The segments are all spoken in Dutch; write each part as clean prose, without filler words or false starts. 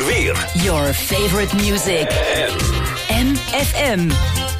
Weer. Your favorite music. MFM.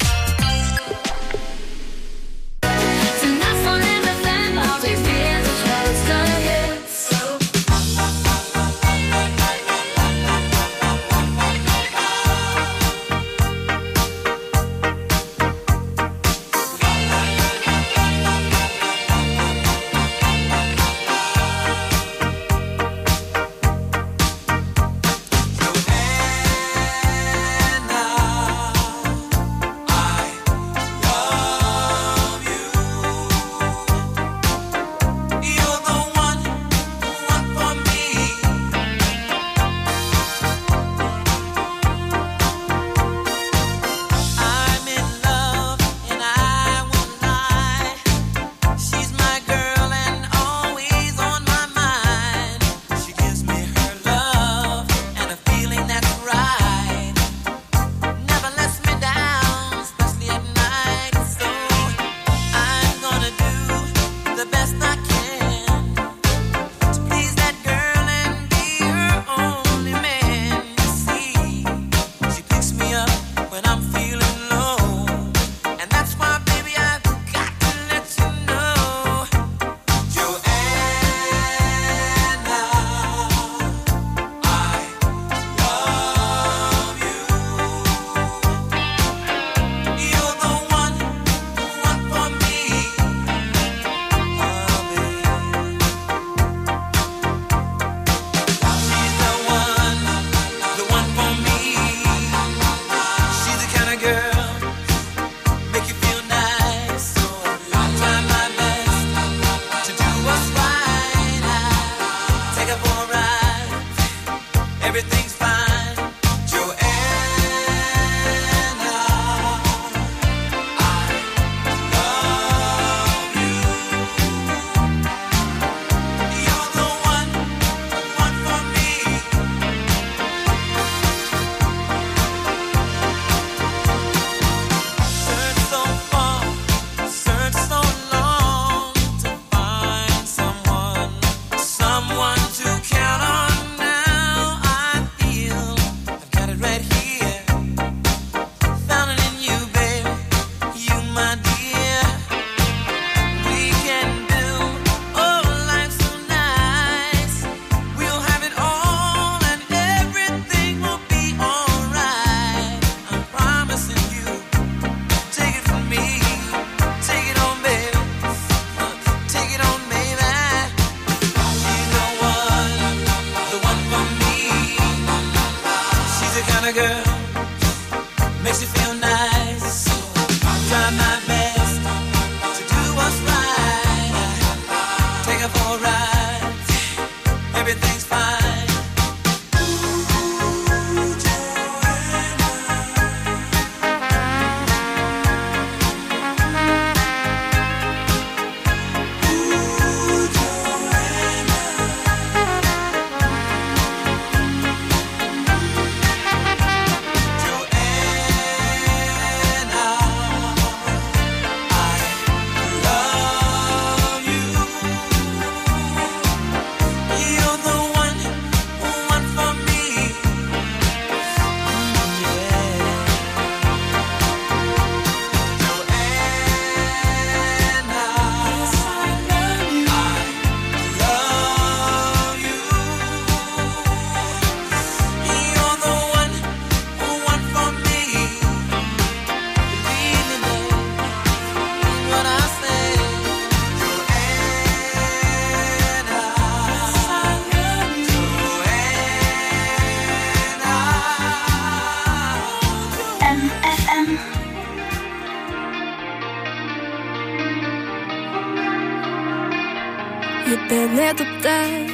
Je bent net op tijd,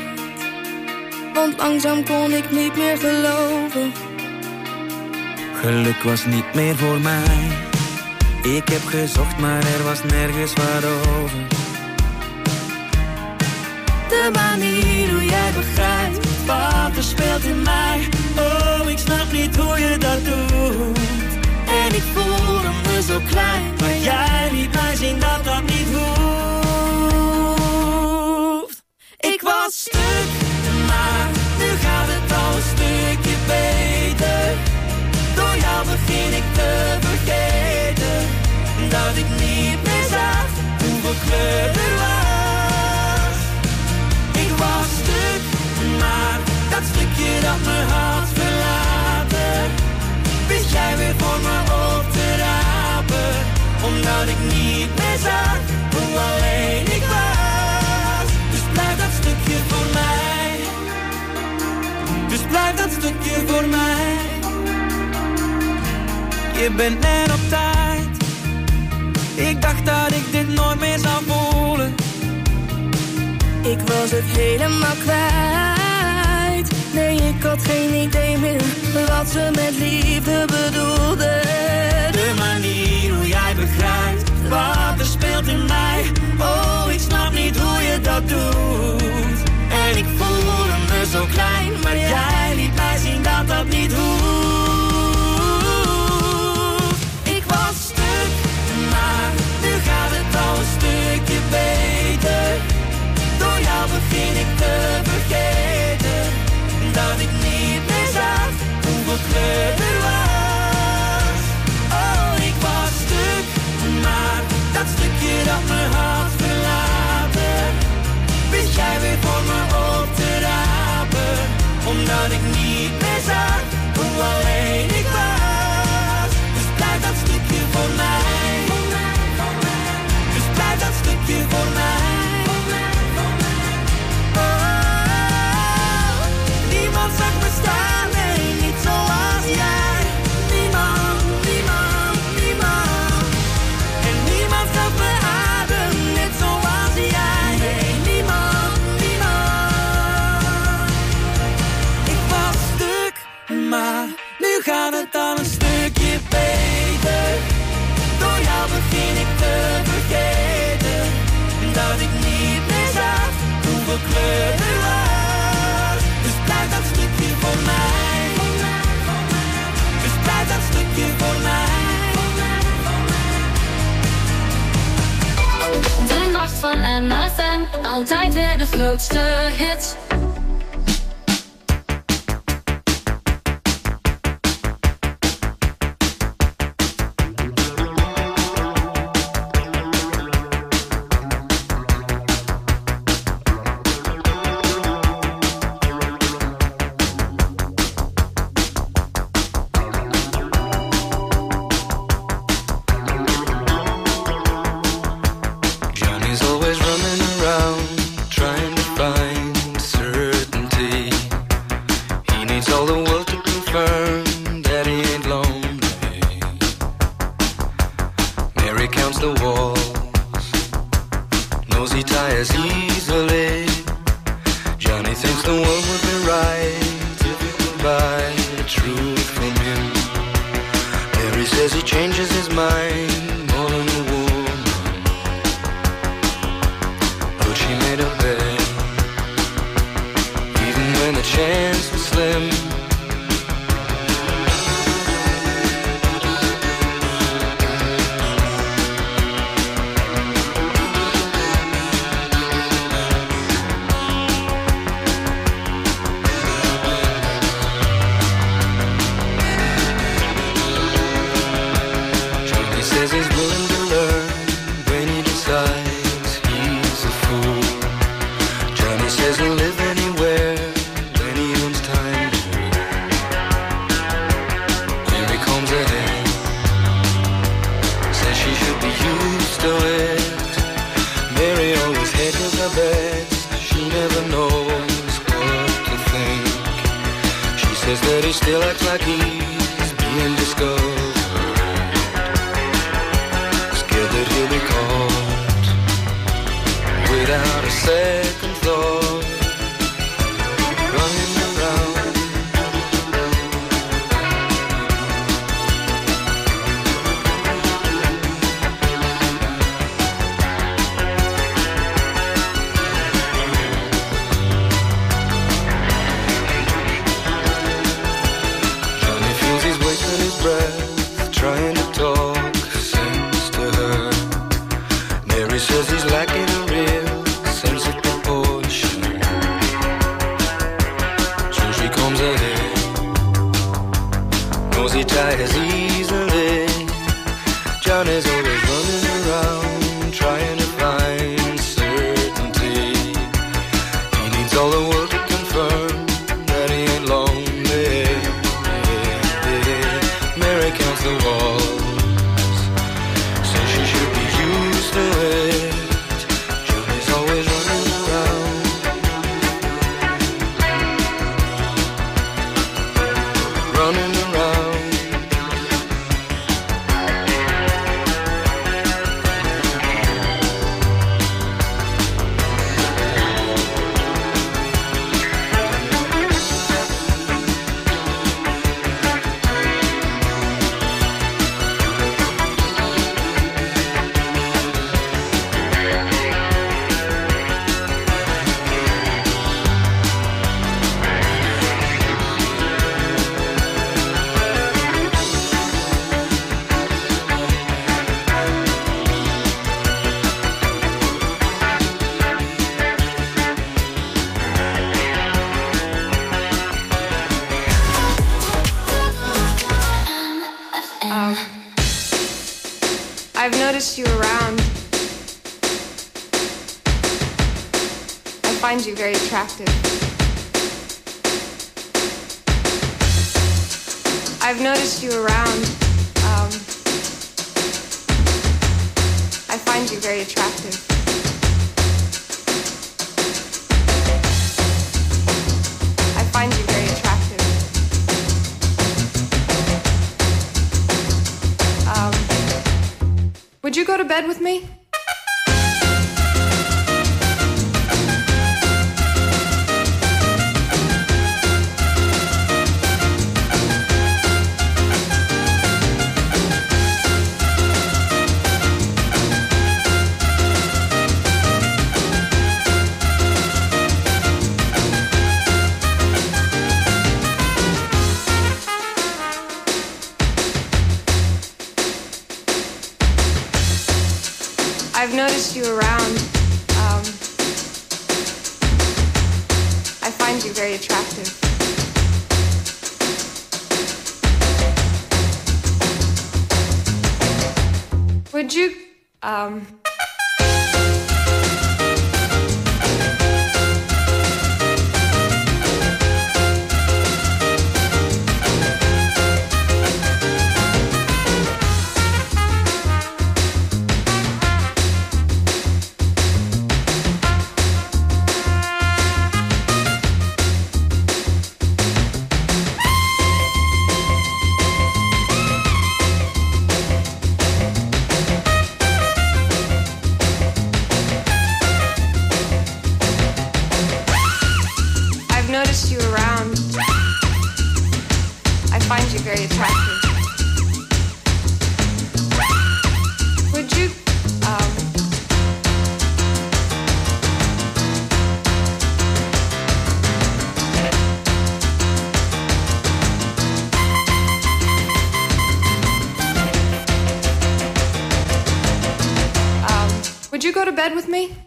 want langzaam kon ik niet meer geloven. Geluk was niet meer voor mij. Ik heb gezocht, maar er was nergens wat over. De manier hoe jij begrijpt wat er speelt in mij. Oh, ik snap niet hoe je dat doet. En ik voelde me zo klein, maar jij liet mij zien dat dat niet hoeft. Ik was stuk, maar nu gaat het al een stukje beter. je bent net op tijd. Ik dacht dat ik dit nooit meer zou voelen. Ik was het helemaal kwijt. Nee, ik had geen idee meer wat ze met liefde bedoelde. De manier hoe jij begrijpt wat er speelt in mij. Oh, ik snap niet hoe je dat doet. En ik voelde me zo klein, maar jij liet mij zien dat dat niet hoeft. Ik was stuk, maar nu gaat het al een stukje beter. Door jou begin ik te vergeten dat ik niet meer zag hoeveel kleur er was. Oh, ik was stuk, maar dat stukje dat me had verlaten, wist jij weer voor me op te rapen. Omdat ik niet meer zag hoe alleen ik was. Dus blijf dat stukje voor mij. Dus blijf dat stukje voor mij. Niemand zag me staan, nee, niet zoals jij. Niemand, niemand, niemand. En niemand gaf me adem, net zoals jij. Nee, niemand, niemand. Ik was stuk, maar nu gaat het al een stukje beter. Door jou begin ik te vergeten dat ik niet meer zag hoeveel kleur er was. Blijf dat stukje voor mij. Dus blijf dat stukje voor mij. De nacht van MFM, altijd weer de grootste hits. Says he's lacking a real sense of proportion. noticed you around. I find you very attractive. I've noticed you around. I find you very attractive. I find you very attractive. Would you go to bed with me? I've noticed you around. I find you very attractive. Would you, noticed you around. I find you very attractive. Would you, would you go to bed with me?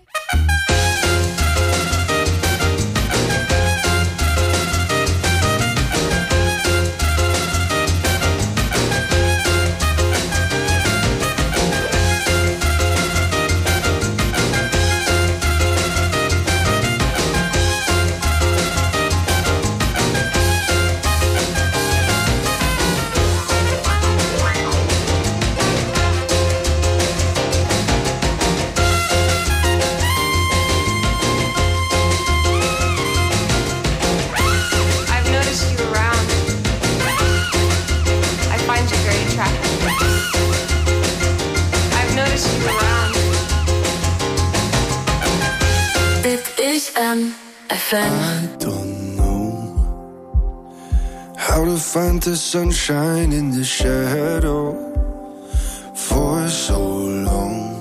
I don't know how to find the sunshine in the shadow for so long.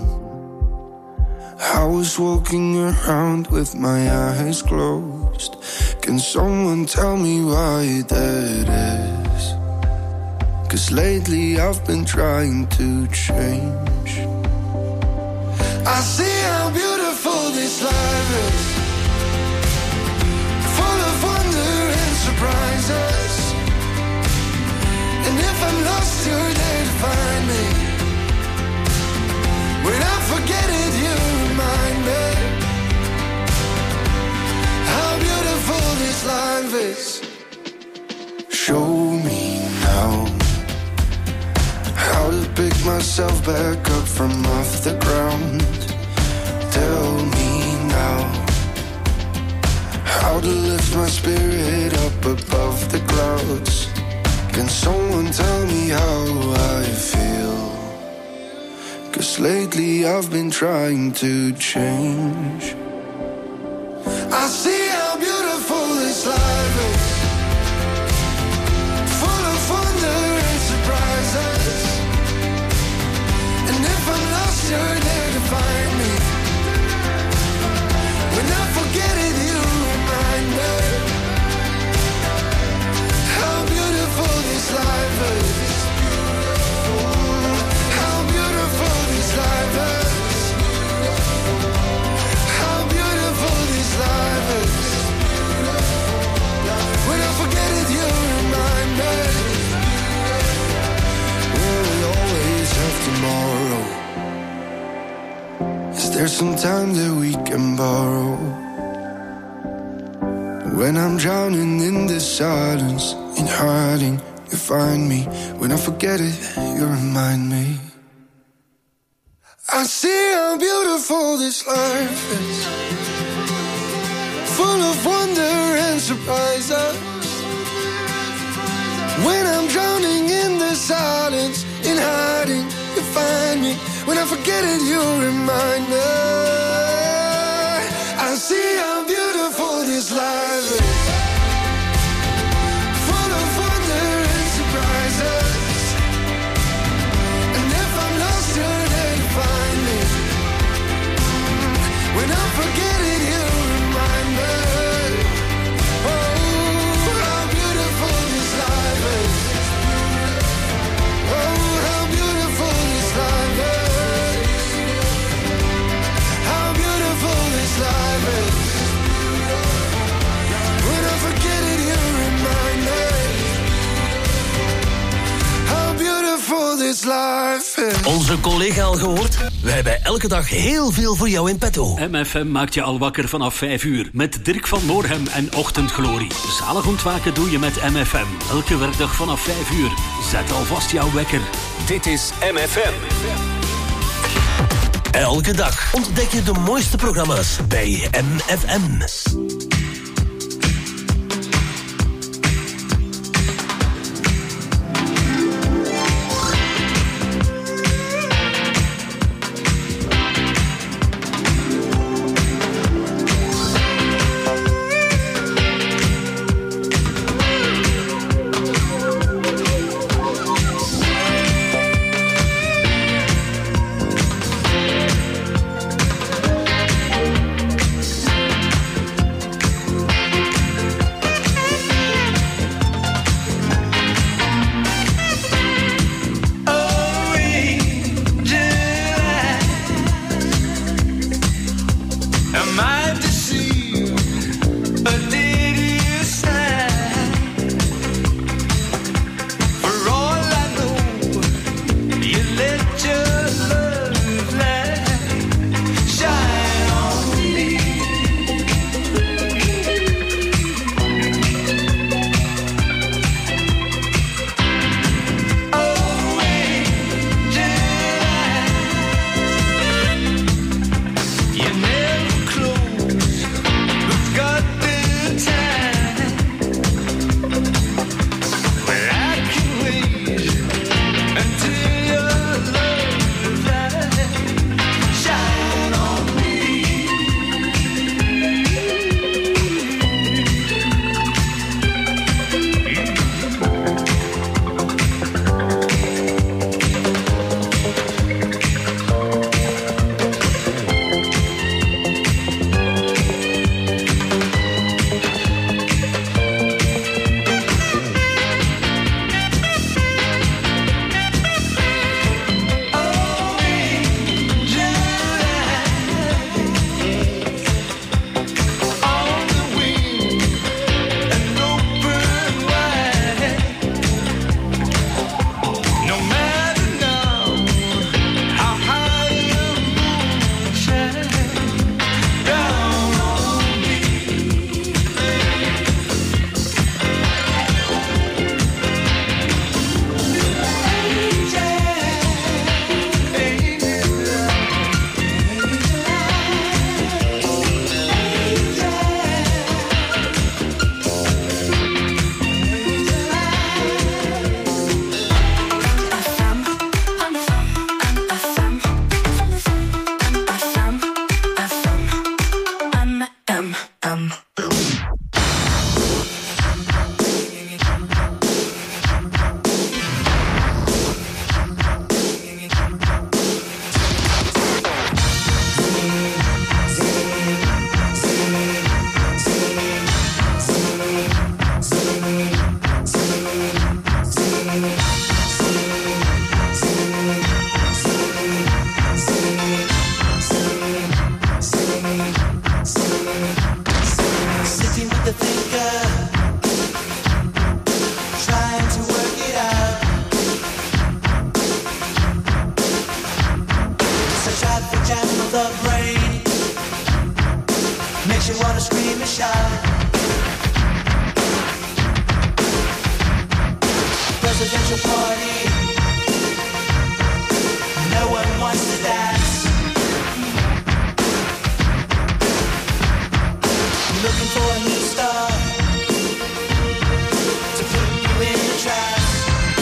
I was walking around with my eyes closed. Can someone tell me why that is? 'Cause lately I've been trying to change. I see how beautiful this life is, full of wonder and surprises. And if I'm lost, you're there to find me. When I forget it, you remind me how beautiful this life is. Show me now how to pick myself back up from off the ground. Tell me now how to lift my spirit up above the clouds. Can someone tell me how I feel? 'Cause lately I've been trying to change. I see how beautiful this life is, full of wonder and surprises. And if I'm lost, you're there to find me. When I forget it, you remind me how beautiful this life is. How beautiful this life is. How some time that we can borrow. When I'm drowning in the silence, in hiding, you find me. When I forget it, you remind me. I see how beautiful this life is, full of wonder and surprises. When I'm drowning in the silence, in hiding, you find me. When I forget it, you remind me. I see how beautiful this life is, full of wonder and surprises. And if I'm lost, you're there to find me. When I forget it, you remind me. Oh, how beautiful this life is. Oh, how beautiful this life is. How beautiful this life is. When I forget it, you remind me. How beautiful this life is. Onze collega al gehoord? We hebben elke dag heel veel voor jou in petto. MFM maakt je al wakker vanaf 5 uur. Met Dirk van Moorhem en Ochtendglorie. Zalig ontwaken doe je met MFM. Elke werkdag vanaf 5 uur. Zet alvast jouw wekker. Dit is MFM. Elke dag ontdek je de mooiste programma's bij MFM. Makes you wanna scream and shout. Presidential party. No one wants to dance. Looking for a new star to put you in a trance.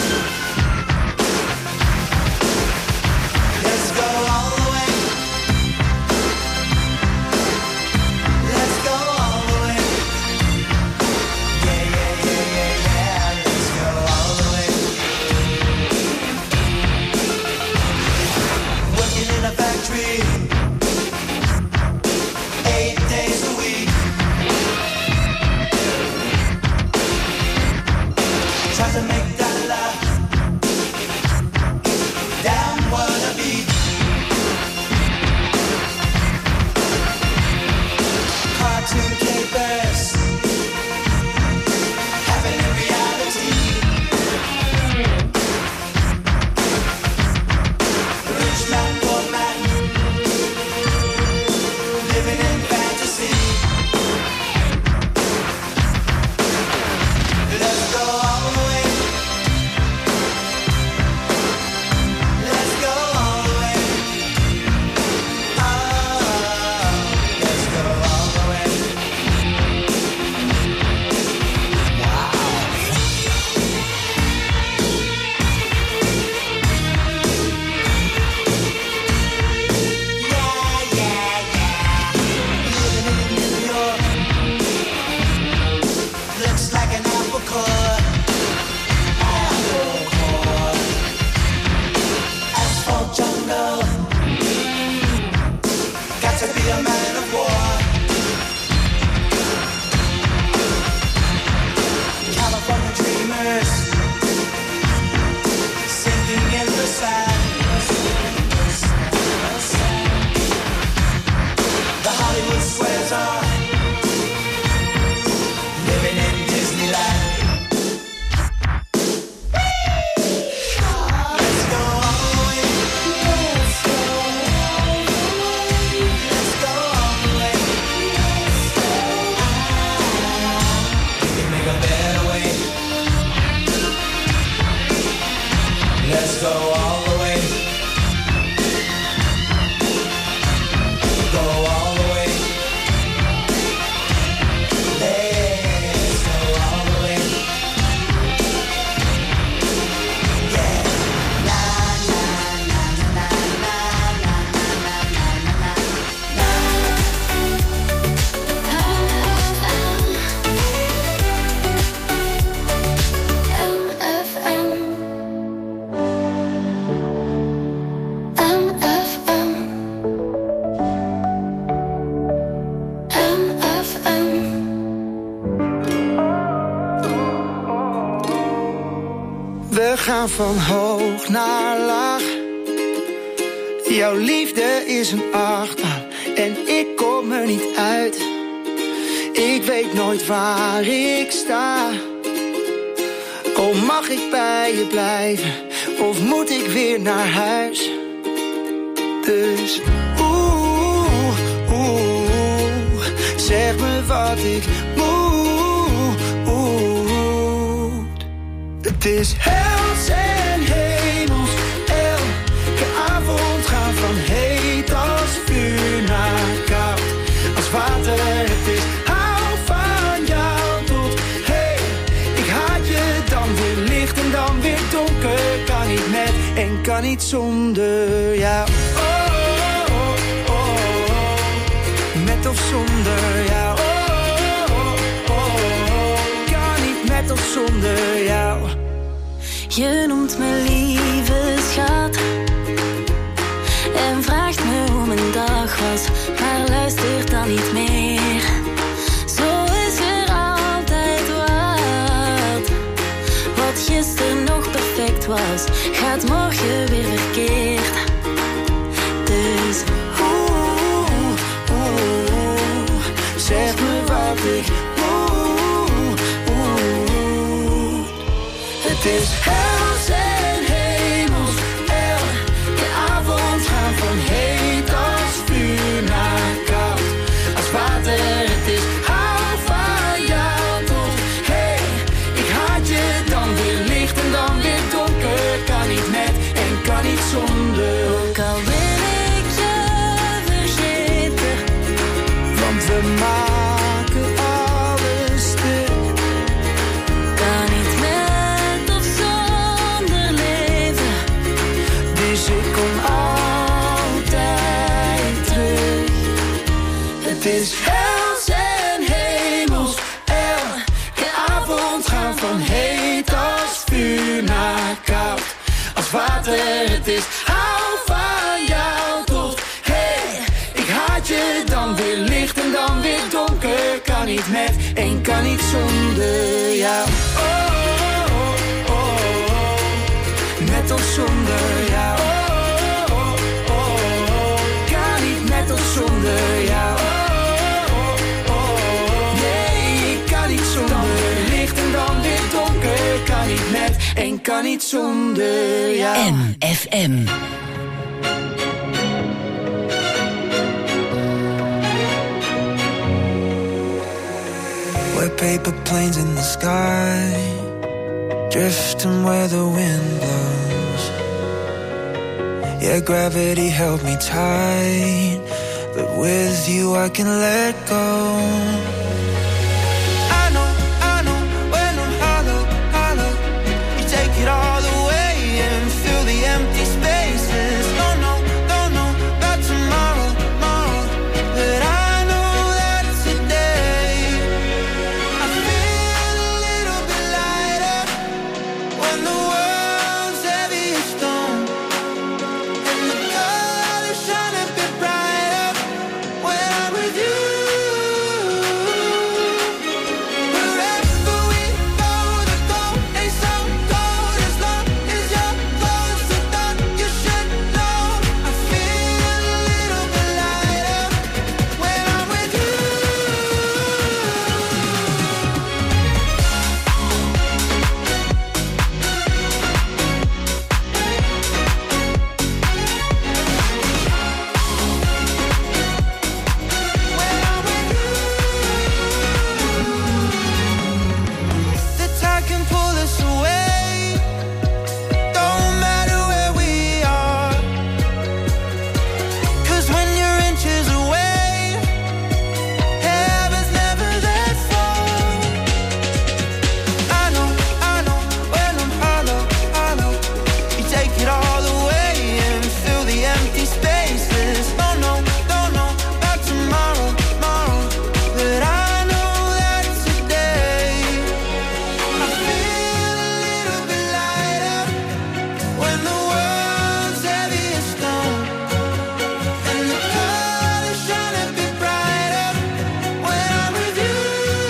Let's go all the way. Let's go all the way. Yeah, yeah, yeah, yeah, yeah. Let's go all the way. Working in a factory 8 days a week. Try to make that laugh. Damn what a beat. Cartoon capers having a reality. Rich man, poor man, living in fantasy. Let's go all the way. Let's go all the way. Let's go all the way. Wow. Yeah, yeah, yeah. Living in New York looks like an apple core. Apple core. Asphalt jungle. Got to be a man of war. California dreamers sinking in the sand. The Hollywood squares are living in Disneyland. Let's go all the way. Let's go all the way. We can make a better way. Let's go all the way. Go all the way. Let's go all the way. Yeah. La la la la la la la la We gaan van hoog naar laag. Jouw liefde is een achtbaan en ik kom er niet uit. Ik weet nooit waar ik sta. Oh, mag ik bij je blijven of moet ik weer naar huis? Dus zeg me wat ik moet. Het is hels en hemels. Elke avond gaan van heet als vuur naar koud als water. Het is hou van jou tot hey. Ik haat je dan weer licht en dan weer donker. Kan niet met en kan niet zonder jou. Met of zonder jou. Kan niet met of zonder jou. Je noemt me lieve schat en vraagt me hoe mijn dag was, maar luistert dan niet meer. Zo is er altijd wat gisteren nog perfect was, gaat morgen weer verkeerd. Dus zeg me wat ik moet. Het is hels en hemels. Elke avond gaan van heet als vuur naar koud als water. We maken alles stuk. Kan niet met of zonder leven. Dus ik kom altijd terug. Het is hels en hemels. Elke avond gaan van heet als vuur naar koud. Als water het is, hou van jou toch. Hey, ik haat je, dan weer licht en dan weer donker. Kan niet met en kan niet zonder jou. Oh, oh, oh, oh. Met of zonder jou. Oh, oh, oh, oh. Kan niet met of zonder jou. Oh, oh, oh. Nee, ik kan niet zonder. Dan weer licht en dan weer donker. Kan niet met en kan niet zonder jou. MFM. We're paper planes in the sky, drifting where the wind blows. Yeah, gravity held me tight, but with you I can let go. I know, when I'm hollow, hollow, you take it all away and fill the empty spaces. Don't know about tomorrow, but I know that today I feel a little bit lighter when the world's heavy as stone and the colors shine a bit brighter when I'm with you. Wherever we go, the goal ain't so cold as long as you're close. I thought you should know I feel a little bit lighter when I'm with you. The tide can pull us away, don't matter where we are. 'Cause when you're inches away, heaven's never that far. I know, when I'm hollow, you take it all away and fill the empty spaces. Don't know about tomorrow, but I know that today I feel a little bit lighter when the world's heavy as stone and the colors shine a bit brighter when I'm with you.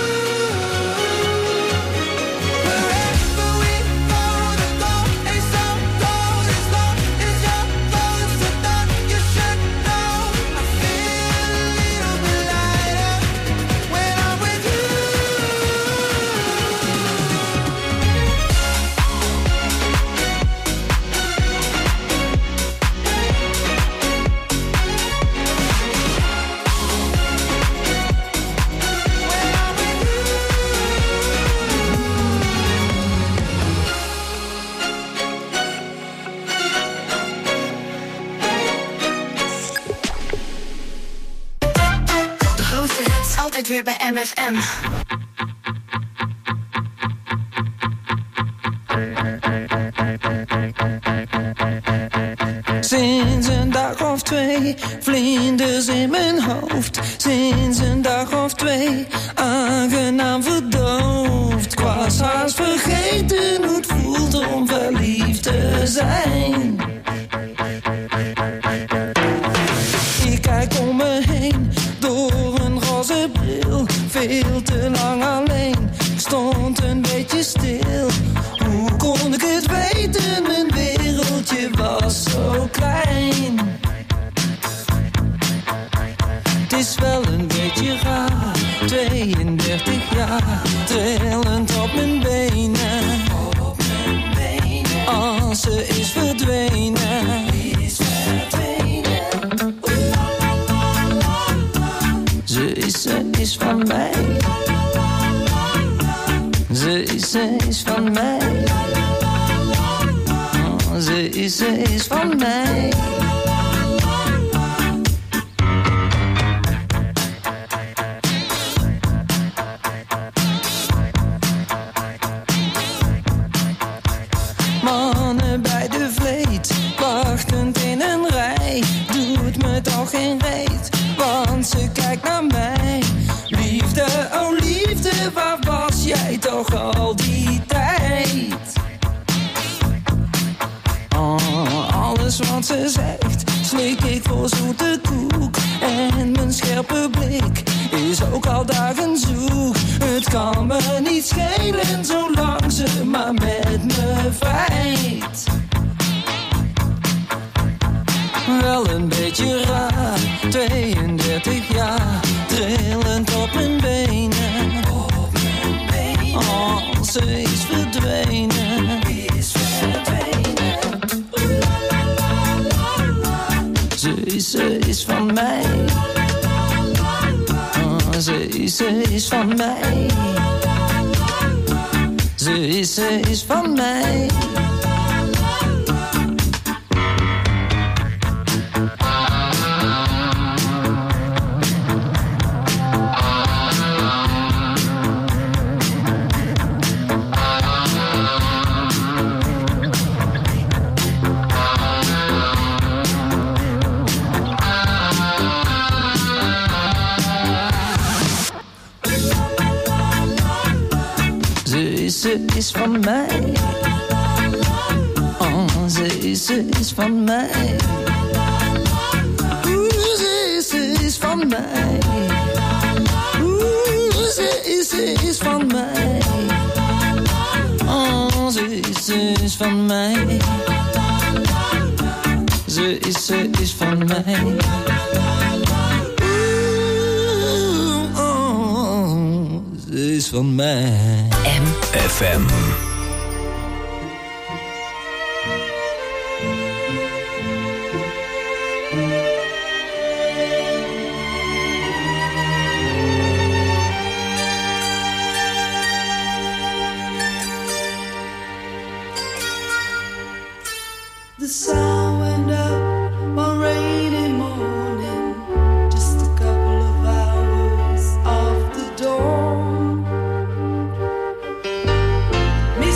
Wherever we go, the goal ain't so cold as long as you're close. I thought you should know I feel a little bit lighter when I'm with you. De grootste hits, altijd weer bij MFM. Sinds een dag of twee, vlinders in mijn hoofd. Sinds een dag of twee, aangenaam verdoofd. Ik was haast vergeten hoe het voelt om verliefd te zijn. Ik kijk om me heen, door een roze bril. Veel te lang alleen, ik stond een beetje stil. Hoe kon ik het weten, mijn wereldje was zo klein. Het is wel een beetje raar, 32 jaar, trillend op mijn benen. Als ze is verdwenen. Ze is van mij. Ze is van mij. Oh, ze is van mij. ze zegt, slik ik voor zoete koek. En mijn scherpe blik is ook al dagen zoek. Het kan me niet schelen zolang ze maar met me vrijt. Wel een beetje raar, 32 jaar, trillend op mijn benen. Oh, ze is verdwenen. Ze is van mij. Oh, ze is van mij. Ze is van mij. Ze is van mij. Oh, ze is van mij. Oeh, ze is van mij. Oeh, ze is van mij. Oh, ze is van mij. Ze is van mij. Oeh, oh, ze is van mij. FM. The sun went up one rainy morning, just a couple of hours off the dawn. Me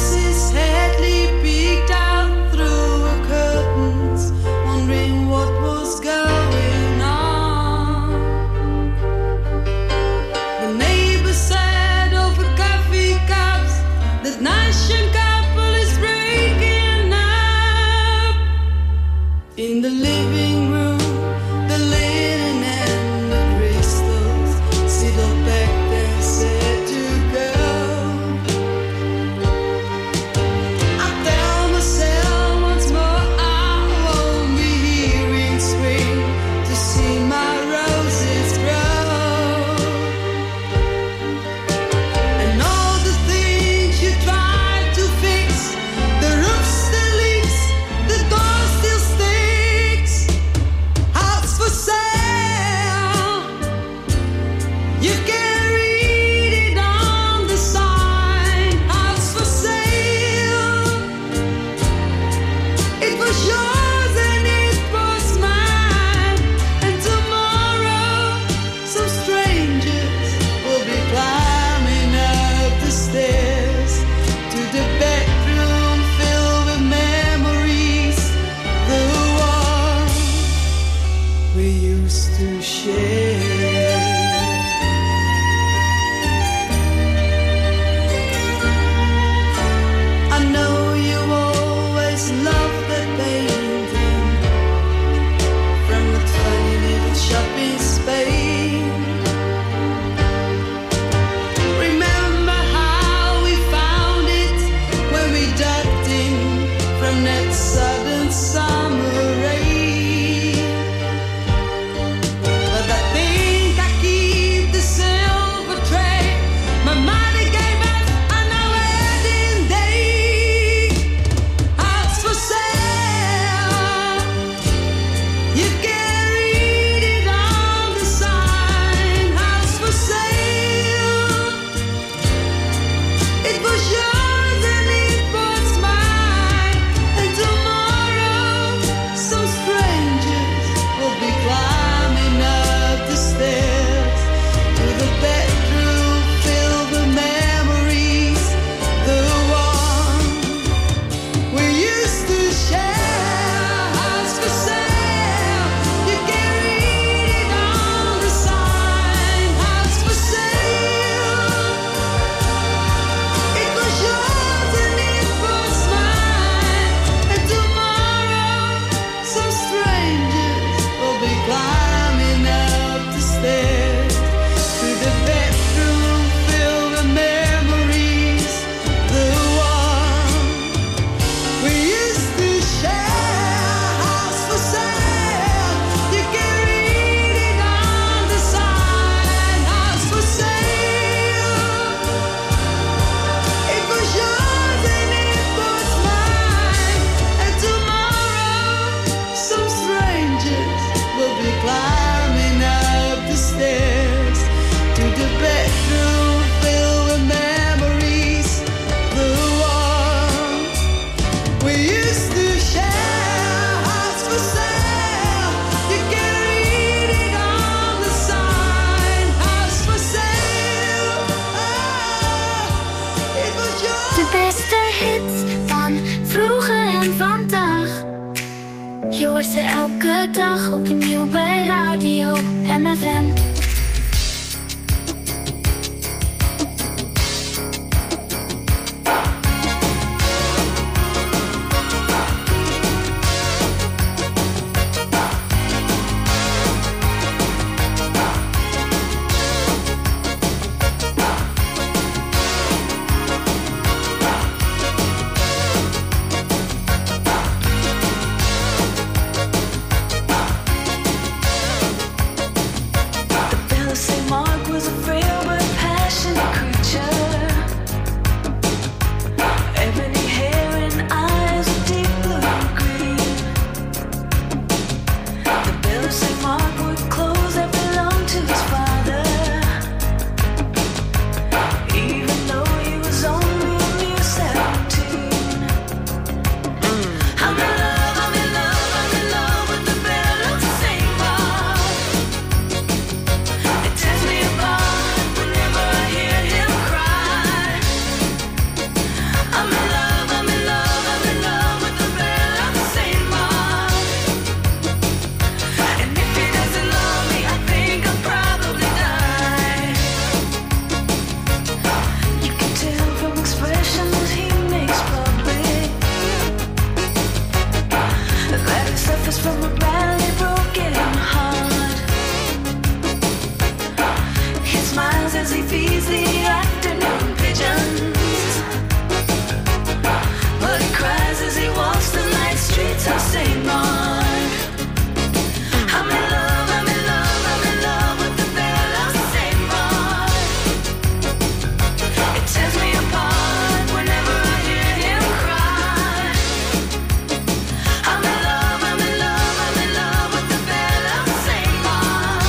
Je hoort ze elke dag opnieuw bij Radio MFM.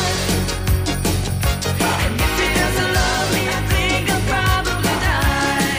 Die.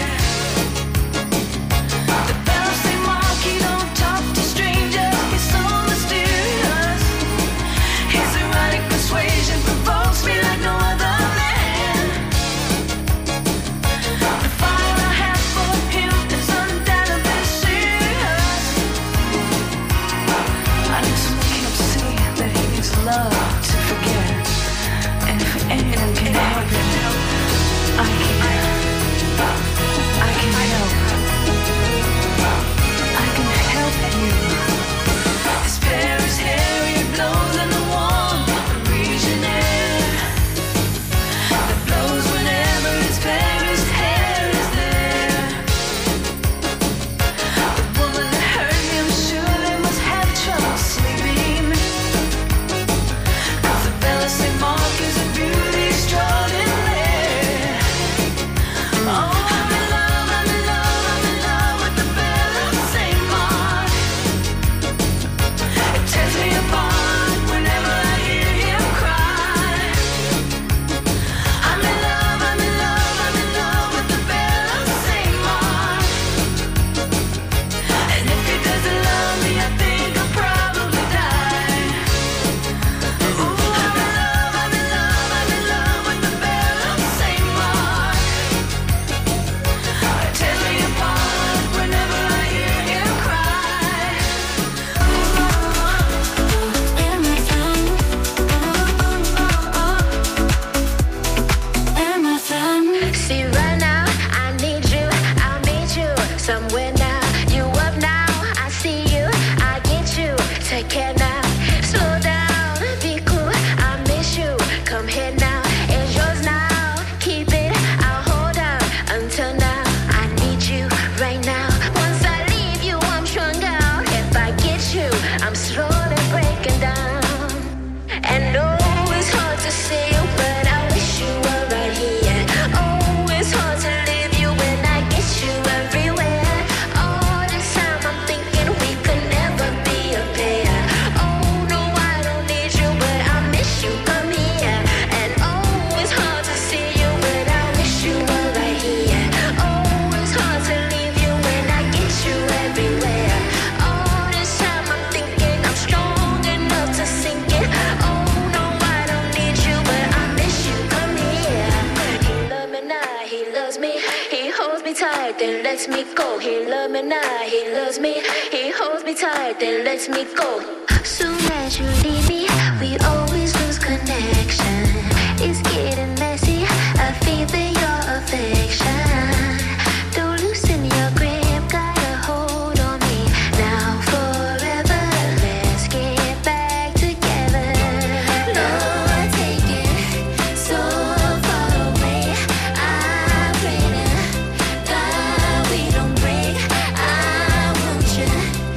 tight, then lets me go. He loves me now, he loves me. He holds me tight, then lets me go. Soon as you leave me, we always lose connection. It's getting messy, I feel that your affection. Don't loosen your grip, got a hold on me. Now forever, let's get back together. Lord, take it so far away. I pray to God we don't break. I want you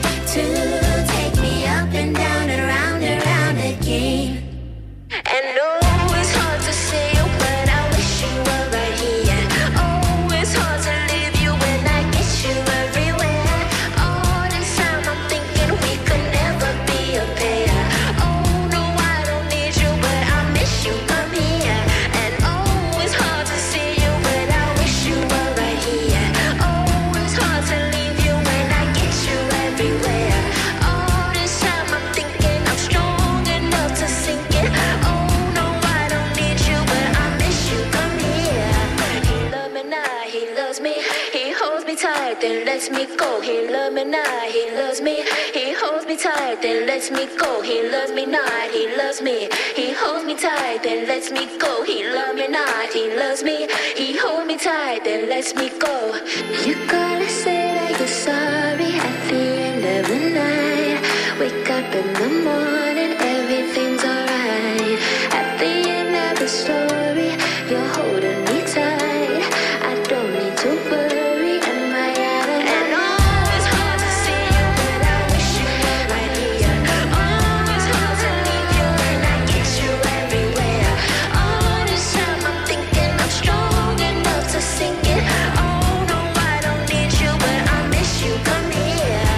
to take me up and down and round again. And no, it's hard to say, but I wish you were right here. Oh, it's hard to leave you when I get you everywhere. All this time I'm thinking we could never be a pair. Oh, no, I don't need you, but I miss you, come here. And oh, it's hard to see you, but I wish you were right here. Oh, it's hard to leave you when I get you everywhere. All this time I'm thinking I'm strong enough to sink it. Oh, no, I don't need you, but I miss you, come here. He loves me now, he loves me. He holds me tight, then lets me go. He loves me now, he loves me. He holds me tight, then lets me go. He loves me not, he loves me. He holds me tight, then lets me go. He loves me not, he loves me. He holds me tight, then lets me go. You gotta say that you're sorry at the end of the night. Wake up in the morning, everything's alright. At the end of the story, you're holding me tight. I don't need to worry, am I out of line? And oh, it's hard to see you, but I wish you were right here. Oh, it's hard to leave you when I get you everywhere. All this time I'm thinking I'm strong enough to sink it. Oh, no, I don't need you, but I miss you, come here.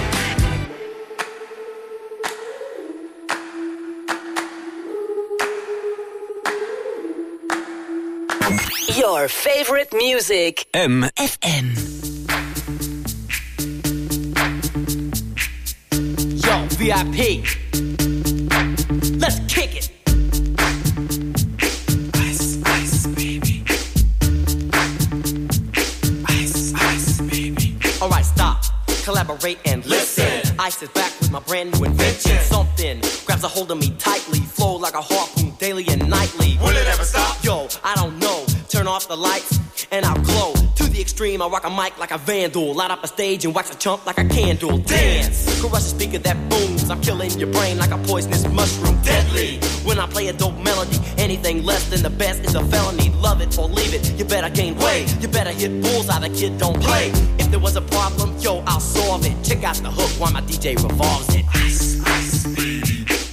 Your favorite music. MFM. Yo, VIP. Let's kick it. Ice, ice, baby. Ice, ice, baby. Alright, stop, collaborate and listen. Ice is back with my brand new invention. Something grabs a hold of me tightly, flow like a harpoon daily and nightly. Will it ever stop? Yo, I don't know. Turn off the lights and I'll glow. To the extreme, I rock a mic like a vandal. Light up a stage and wax a chump like a candle. Dance, crush a speaker that booms. I'm killing your brain like a poisonous mushroom. Deadly, when I play a dope melody. Anything less than the best is a felony. Love it or leave it, you better gain weight. You better hit bullseye, the kid don't play. If there was a problem, yo, I'll solve it. Check out the hook while my DJ revolves it. Ice, ice, baby.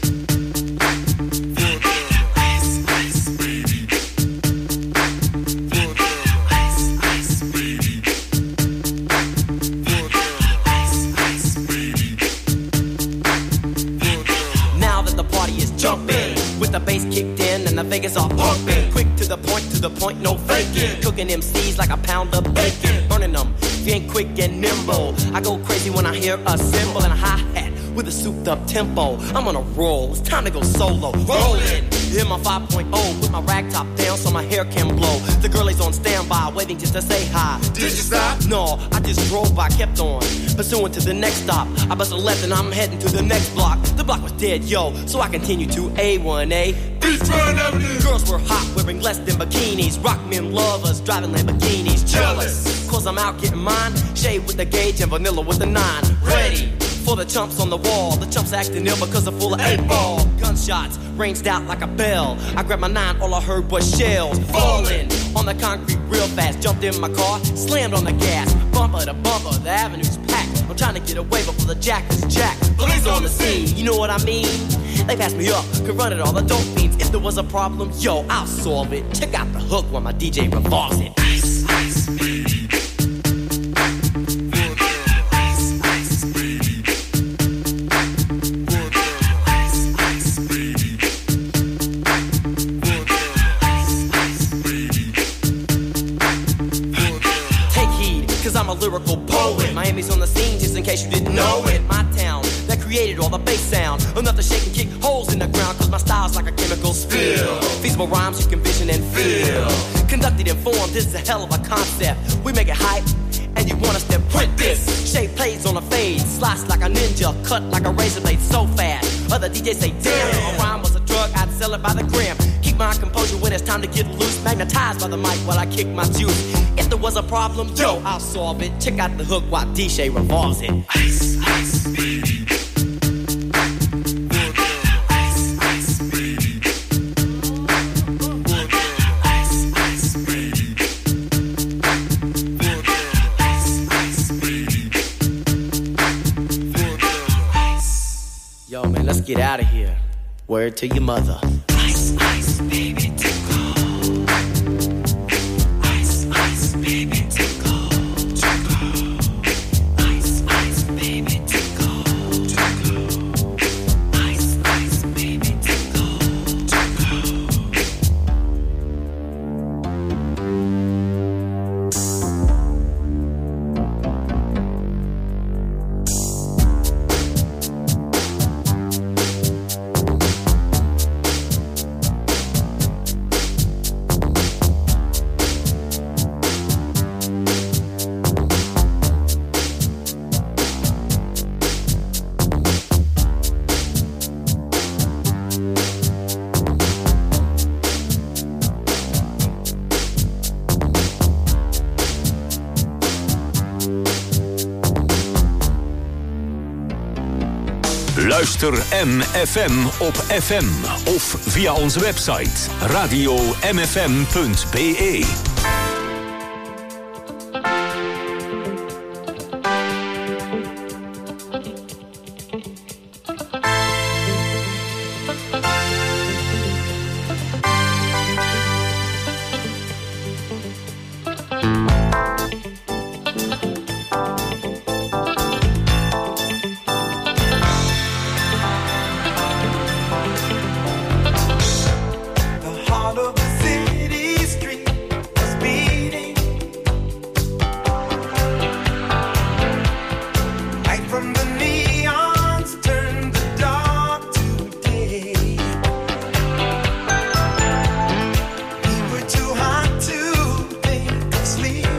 The bass kicked in and the Vegas all pumping. Quick to the point, no faking. Cooking MCs like a pound of bacon. Burning them, if you ain't quick and nimble. I go crazy when I hear a cymbal and a hi-hat with a souped up tempo. I'm on a roll, it's time to go solo. Rolling, hit my 5.0, put my rag top down so my hair can blow. The girlie's on standby, waiting just to say hi. Did you stop? No, I just drove by, kept on pursuing to the next stop. I bust a left and I'm heading to the next block. The block was dead, yo, so I continued to A1A. Beachfront Avenue. Girls were hot, wearing less than bikinis. Rock men lovers, driving Lamborghinis. Jealous, cause I'm out getting mine. Shade with the gauge and vanilla with the 9. Ready for the chumps on the wall. The chumps acting ill because they're full of 8-ball. Gunshots ranged out like a bell. I grabbed my 9, all I heard was shells falling on the concrete real fast. Jumped in my car, slammed on the gas. Bumper to bumper, the avenue's packed. I'm trying to get away before the jack is jacked. Police on the scene, you know what I mean? They passed me up, could run it all, the dope fiends. If there was a problem, yo, I'll solve it. Check out the hook while my DJ revolves it. Ice, ice, baby. I'm a lyrical poet. Miami's on the scene, just in case you didn't know it. My town, that created all the bass sound. Enough to shake and kick holes in the ground, cause my style's like a chemical spill. Feasible rhymes you can vision and feel. Conducted in form, this is a hell of a concept. We make it hype and you wanna step print this. Shape plays on a fade, slice like a ninja, cut like a razor blade so fast. Other DJs say, damn, if a rhyme was a drug, I'd sell it by the gram. Keep my composure when it's time to get loose, magnetized by the mic while I kick my juice. If there was a problem, yo, I'll solve it. Check out the hook while DJ revolves it. Ice, ice, baby. Let's get out of here. Word to your mother. Ice, ice, baby, tickle. Ice, ice, baby, tickle. Tickle. Ice, ice, baby, tickle. Tickle. Ice, ice, baby, tickle. Tickle. Luister MFM op FM of via onze website radio-mfm.be. Sleep.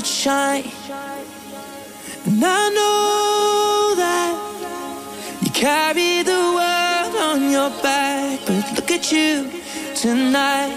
that shine. And I know that you carry the world on your back, but look at you tonight.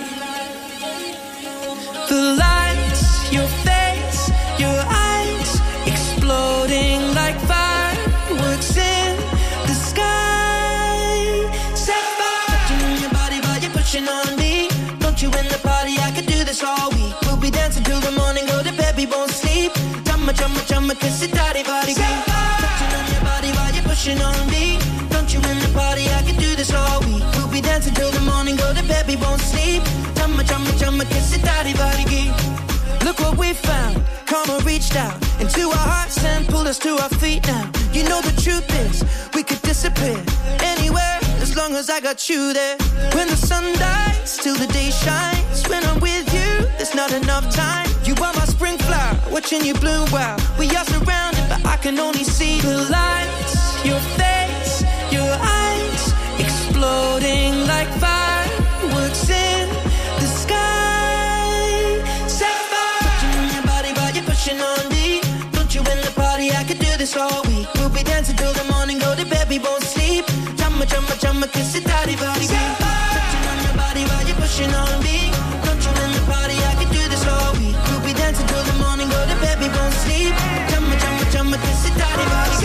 The lights, your face, your eyes, exploding like fireworks in the sky. Set fire, touching on your body while you're pushing on me. Don't you in the party, I could do this all week. We'll be dancing till the morning, go to bed, we won't sleep. Chumma, kiss it, daddy, body, touching on your body while you're pushing on me. Don't you in the party, I could do this all week. We'll be dancing till the morning, go to bed, we won't sleep. Chumma, kiss it, daddy, body. Look what we found, karma reached out into our hearts and pulled us to our feet now. You know the truth is, we could disappear anywhere as long as I got you there. When the sun dies, till the day shines. When I'm with you, there's not enough time. You are my spring flower, watching you bloom wild. We are surrounded, but I can only see the lights. Your face, your eyes, exploding like fireworks in the sky. Set fire, touching on your body while you're pushing on me. Don't you in the party, I could do this all week. We'll be dancing till the morning, go to bed, we won't sleep. Chumma, kiss it, daddy, body. Touching on your body while you're pushing on me. Don't you in the party, I could do this all week. We'll be dancing till the morning, go to bed, we won't sleep. Chumma, kiss it, daddy, body.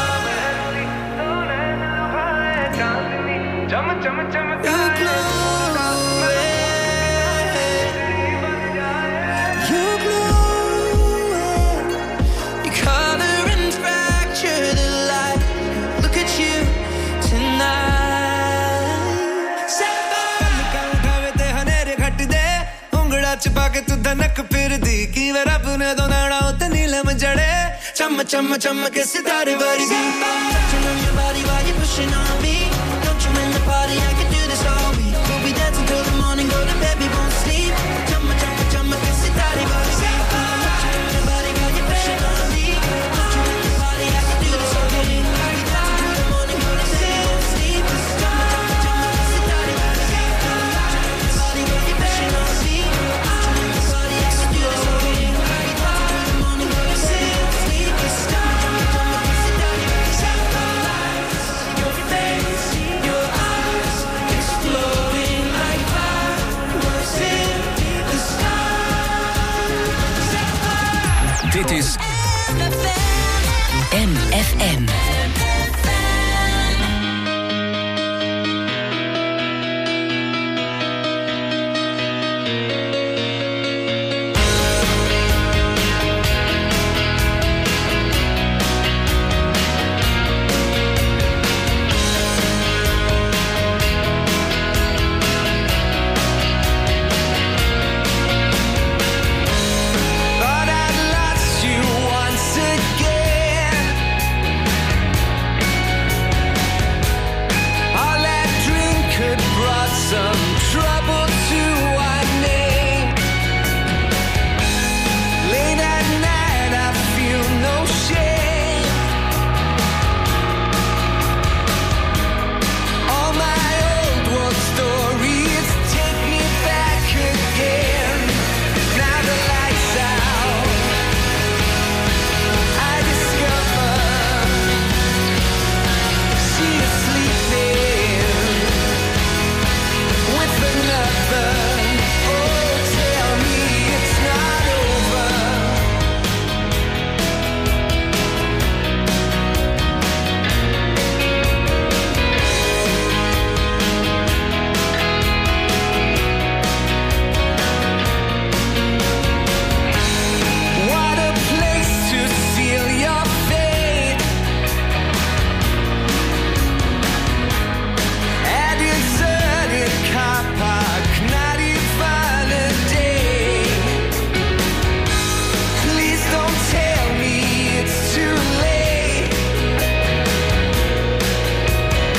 You glow, you color and fracture the light. Look at you tonight. छुपा के तू धनक फिर दी की वे रब ने दोनाड़ा उते नीलम जड़े चम के सितारे वर्गी touching on your body while you're pushing on me